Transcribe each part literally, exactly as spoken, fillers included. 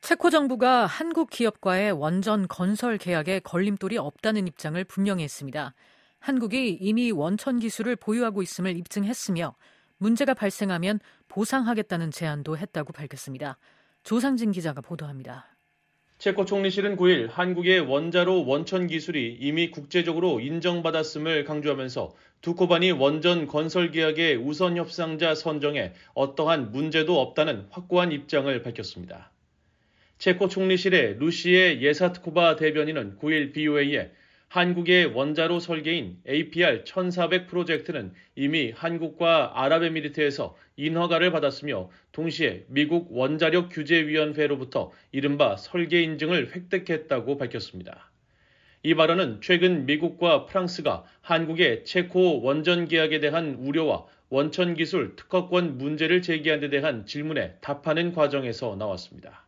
체코 정부가 한국 기업과의 원전 건설 계약에 걸림돌이 없다는 입장을 분명히 했습니다. 한국이 이미 원천 기술을 보유하고 있음을 입증했으며 문제가 발생하면 보상하겠다는 제안도 했다고 밝혔습니다. 조상진 기자가 보도합니다. 체코 총리실은 구 일 한국의 원자로 원천 기술이 이미 국제적으로 인정받았음을 강조하면서 두코바니 원전 건설 계약의 우선 협상자 선정에 어떠한 문제도 없다는 확고한 입장을 밝혔습니다. 체코 총리실의 루시에 예사트코바 대변인은 구 일 비오에이에 한국의 원자로 설계인 에이피알 천사백 프로젝트는 이미 한국과 아랍에미리트에서 인허가를 받았으며 동시에 미국 원자력 규제위원회로부터 이른바 설계 인증을 획득했다고 밝혔습니다. 이 발언은 최근 미국과 프랑스가 한국의 체코 원전 계약에 대한 우려와 원천 기술 특허권 문제를 제기한 데 대한 질문에 답하는 과정에서 나왔습니다.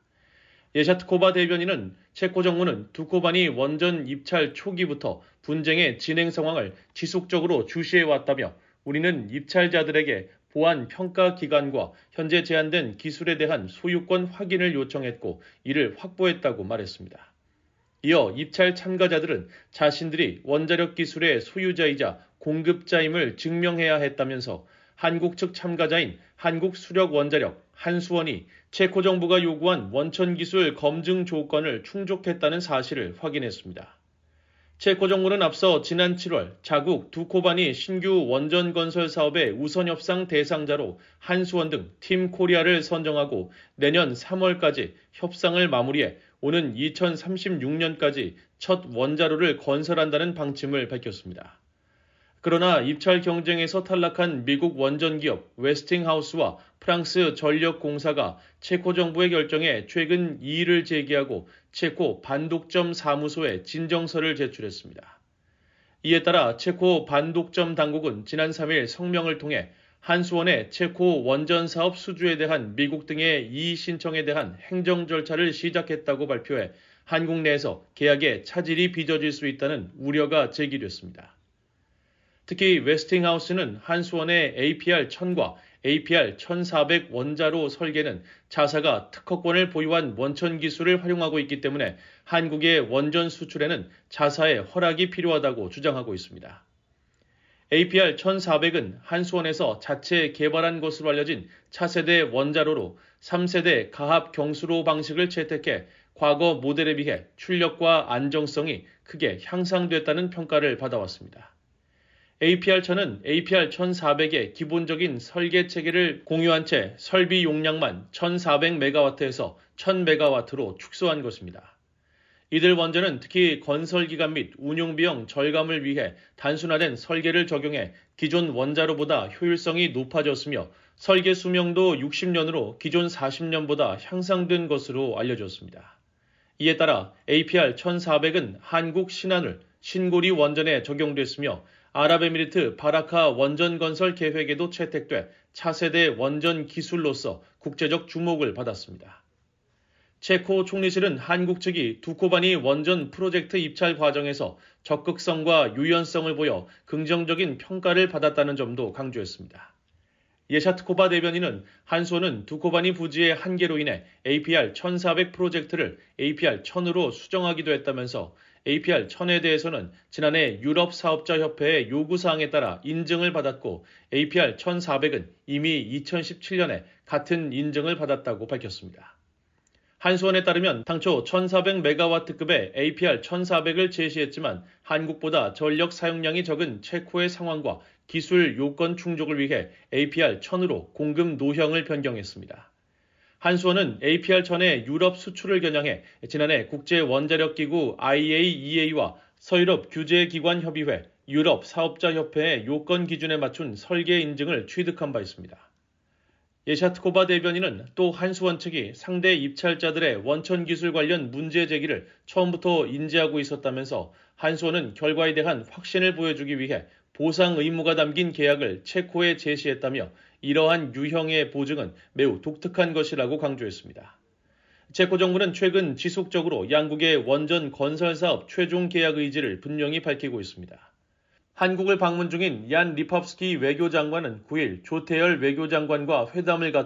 예샤트코바 대변인은 체코 정부는 두코바니 원전 입찰 초기부터 분쟁의 진행 상황을 지속적으로 주시해왔다며 우리는 입찰자들에게 보안 평가 기관과 현재 제한된 기술에 대한 소유권 확인을 요청했고 이를 확보했다고 말했습니다. 이어 입찰 참가자들은 자신들이 원자력 기술의 소유자이자 공급자임을 증명해야 했다면서 한국 측 참가자인 한국수력원자력, 한수원이 체코 정부가 요구한 원천 기술 검증 조건을 충족했다는 사실을 확인했습니다. 체코 정부는 앞서 지난 칠월 자국 두코바니 신규 원전 건설 사업의 우선 협상 대상자로 한수원 등 팀 코리아를 선정하고 내년 삼월까지 협상을 마무리해 오는 이천삼십육 년까지 첫 원자로를 건설한다는 방침을 밝혔습니다. 그러나 입찰 경쟁에서 탈락한 미국 원전기업 웨스팅하우스와 프랑스 전력공사가 체코 정부의 결정에 최근 이의를 제기하고 체코 반독점 사무소에 진정서를 제출했습니다. 이에 따라 체코 반독점 당국은 지난 삼 일 성명을 통해 한수원의 체코 원전 사업 수주에 대한 미국 등의 이의 신청에 대한 행정 절차를 시작했다고 발표해 한국 내에서 계약에 차질이 빚어질 수 있다는 우려가 제기됐습니다. 특히 웨스팅하우스는 한수원의 에이피알 천과 에이피알 천사백 원자로 설계는 자사가 특허권을 보유한 원천 기술을 활용하고 있기 때문에 한국의 원전 수출에는 자사의 허락이 필요하다고 주장하고 있습니다. 에이피알 천사백은 한수원에서 자체 개발한 것으로 알려진 차세대 원자로로 삼 세대 가합 경수로 방식을 채택해 과거 모델에 비해 출력과 안정성이 크게 향상됐다는 평가를 받아왔습니다. 에이피알 천은 에이피알 천사백의 기본적인 설계 체계를 공유한 채 설비 용량만 천사백 메가와트에서 천 메가와트로 축소한 것입니다. 이들 원전은 특히 건설 기간 및 운용 비용 절감을 위해 단순화된 설계를 적용해 기존 원자로보다 효율성이 높아졌으며 설계 수명도 육십 년으로 기존 사십 년보다 향상된 것으로 알려졌습니다. 이에 따라 에이피알 천사백은 한국 신한울, 신고리 원전에 적용됐으며 아랍에미리트 바라카 원전 건설 계획에도 채택돼 차세대 원전 기술로서 국제적 주목을 받았습니다. 체코 총리실은 한국 측이 두코바니 원전 프로젝트 입찰 과정에서 적극성과 유연성을 보여 긍정적인 평가를 받았다는 점도 강조했습니다. 예샤트코바 대변인은 한수원은 두코바니 부지의 한계로 인해 에이피알 천사백 프로젝트를 에이피알 천으로 수정하기도 했다면서 에이피알 천에 대해서는 지난해 유럽 사업자 협회의 요구사항에 따라 인증을 받았고 에이피알 천사백은 이미 이천십칠 년에 같은 인증을 받았다고 밝혔습니다. 한수원에 따르면 당초 천사백 메가와트급의 에이피알 천사백을 제시했지만 한국보다 전력 사용량이 적은 체코의 상황과 기술 요건 충족을 위해 에이피알 천으로 공급 노형을 변경했습니다. 한수원은 에이피알 천의 유럽 수출을 겨냥해 지난해 국제원자력기구 아이에이이에이와 서유럽 규제기관협의회, 유럽 사업자협회의 요건 기준에 맞춘 설계 인증을 취득한 바 있습니다. 예샤트코바 대변인은 또 한수원 측이 상대 입찰자들의 원천 기술 관련 문제 제기를 처음부터 인지하고 있었다면서 한수원은 결과에 대한 확신을 보여주기 위해 보상 의무가 담긴 계약을 체코에 제시했다며 이러한 유형의 보증은 매우 독특한 것이라고 강조했습니다. 체코 정부는 최근 지속적으로 양국의 원전 건설 사업 최종 계약 의지를 분명히 밝히고 있습니다. 한국을 방문 중인 얀 리팝스키 외교장관은 구 일 조태열 외교장관과 회담을 갖고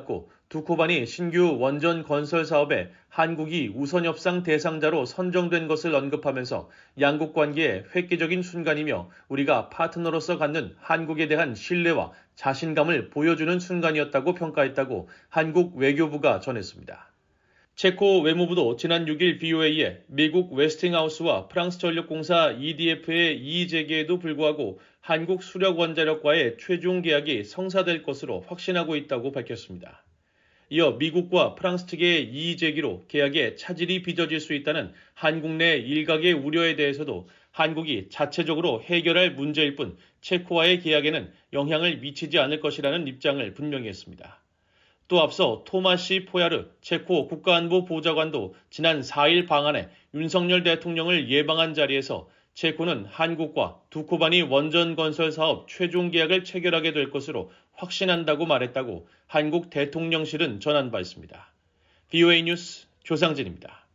두코반이 신규 원전 건설 사업에 한국이 우선협상 대상자로 선정된 것을 언급하면서 양국 관계의 획기적인 순간이며 우리가 파트너로서 갖는 한국에 대한 신뢰와 자신감을 보여주는 순간이었다고 평가했다고 한국 외교부가 전했습니다. 체코 외무부도 지난 육 일 브이오에이에 미국 웨스팅하우스와 프랑스전력공사 이디에프의 이의 제기에도 불구하고 한국 수력원자력과의 최종 계약이 성사될 것으로 확신하고 있다고 밝혔습니다. 이어 미국과 프랑스 측의 이의 제기로 계약에 차질이 빚어질 수 있다는 한국 내 일각의 우려에 대해서도 한국이 자체적으로 해결할 문제일 뿐 체코와의 계약에는 영향을 미치지 않을 것이라는 입장을 분명히 했습니다. 또 앞서 토마시 포야르 체코 국가안보보좌관도 지난 사 일 방한해 윤석열 대통령을 예방한 자리에서 체코는 한국과 두코바니 원전 건설 사업 최종 계약을 체결하게 될 것으로 확신한다고 말했다고 한국 대통령실은 전한 바 있습니다. 브이오에이 뉴스 조상진입니다.